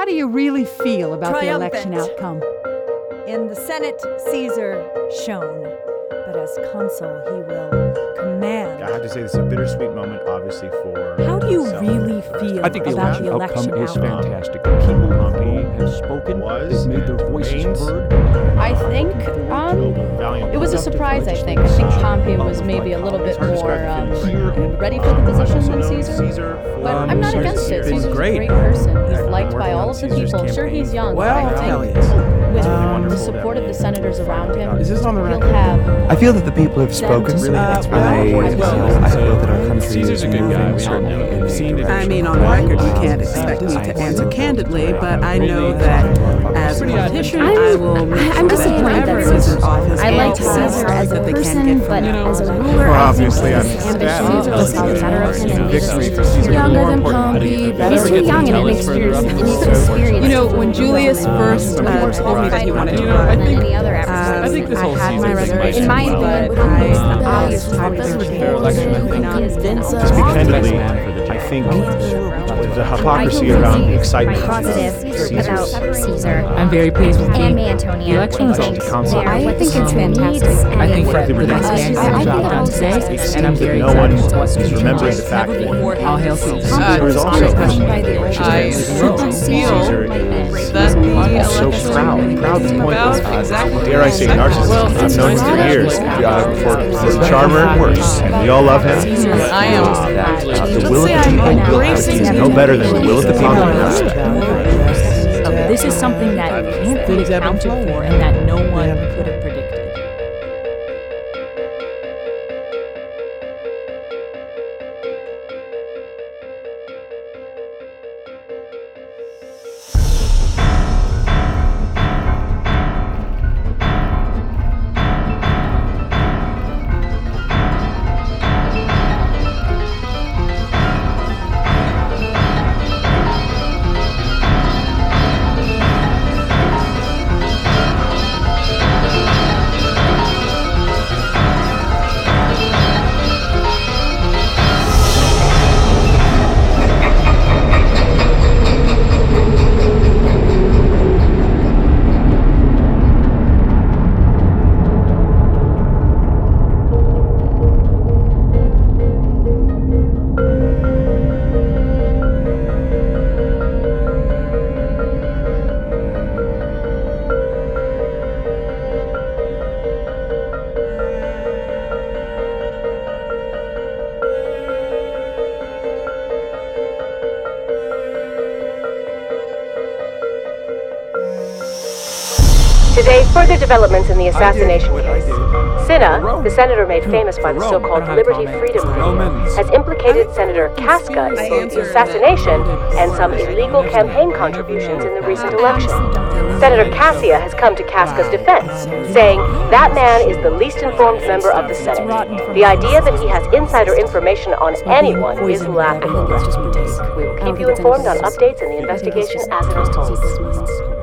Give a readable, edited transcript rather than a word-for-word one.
how do you really feel about the election outcome? In the Senate, Caesar shone, but as consul he will command. I have to say this is a bittersweet moment, obviously, for How do you myself. really feel I think the about election the election outcome is outcome? fantastic. People have spoken, Was they've made their voices remains heard. I think it was a surprise, I think. I think Pompey was maybe a little bit more ready for the position than Caesar. But I'm not against it. Caesar's a great person. He's liked by all of the people. Sure, he's young, but I think with the support of the senators around him, he'll have... I feel that the people have spoken. I feel that our country Caesar's a good guy. We certainly have seen it. I mean, on the record, you can't expect me to answer candidly, but I know that as a politician, I will make I'm sure that disappointed whoever that is in office I like gets the Caesar as a that they can person, get but from as a ruler, Well, I think obviously, his I'm ambition sad. was got the better of him and made Victory him for Caesar. younger than Pompey, better. He's too young and inexperienced. You know, when Julius first told me that he wanted to run, than any other I think this whole I had my Caesar reservations, in my but opinion, I his purpose would be Just be candidly, I think there's a hypocrisy around excitement. positive about Caesar I'm very pleased with and the Antonia. election results. I think it's fantastic. I think Frankly, the next man is I job think done today, It and I'm seems very that no one excited for what's is to remembering come. the fact that All hail Caesar. Caesar is also I Caesar is so proud to the point of, dare I say, narcissism. I've known him for years. He's a charmer and worse, and we all love him. I am. The will of the people is no better than the will of the people. This is something that can't be accounted for and that no one could have predicted. Today, further developments in the assassination case. Cinna, the senator made famous by the so-called Liberty Freedom video, has implicated Senator Casca in both the assassination and some illegal campaign contributions in the recent election. Senator Cassia has come to Casca's defense, saying that man is the least informed member of the Senate. The idea that he has insider information on anyone is laughable. We will keep you informed on updates in the investigation as it unfolds.